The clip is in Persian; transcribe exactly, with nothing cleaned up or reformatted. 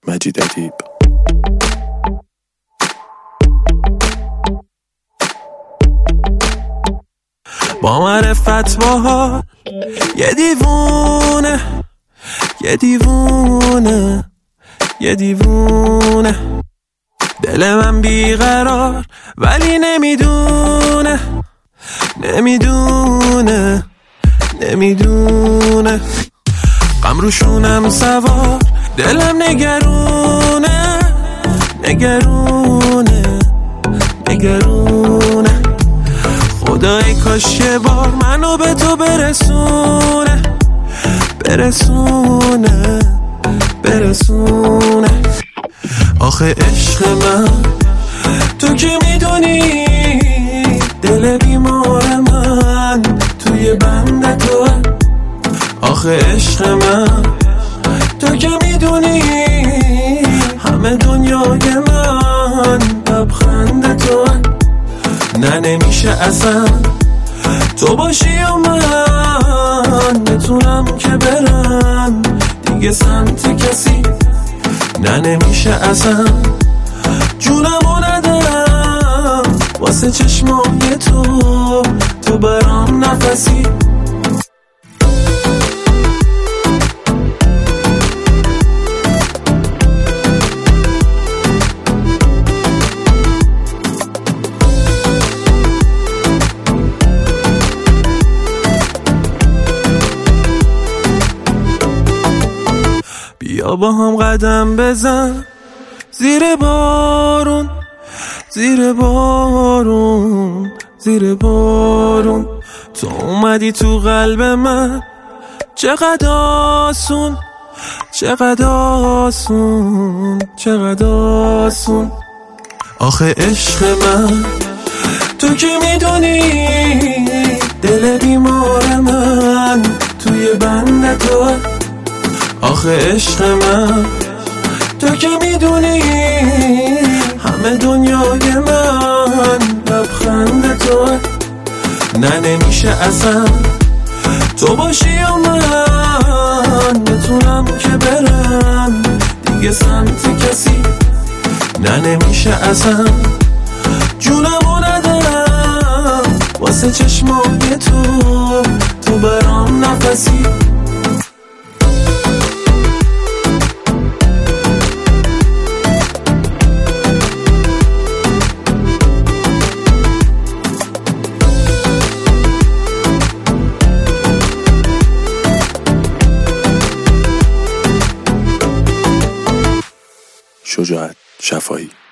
مجید ادیب. با معرفت باها یه دیوونه، یه دیوونه، یه دیوونه، دل من بیقرار ولی نمیدونه، نمیدونه، نمیدونه، غم روشونم سوار، دلم نگرونه، نگرونه، نگرونه، خدای کاش یه بار منو به تو برسونه، برسونه، برسونه. آخه عشق من تو که میدونی دل بیمار من توی بند تو. آخه عشق من تو که میدونی همه دنیای من لبخند تو. نه نمیشه اصلا تو باشی و من بتونم که برم دیگه سمت کسی. نه نمیشه اصلا جونمو ندارم واسه چشمای تو، تو برام نفسی. بیا با هم قدم بزن زیر بارون، زیر بارون، زیر بارون. تو اومدی تو قلب من چقدر آسون، چقدر آسون، چقدر آسون. آخه عشق من تو که میدونی دل بیمار من توی بند تو. آخه عشق من تو که میدونی همه دنیای من لبخند تو. نه نمیشه اصلا تو باشی و من بتونم که برم دیگه سمت کسی. نه نمیشه اصلا جونمو ندارم واسه چشمای تو، تو برام نفسی. شجاعت شفایی.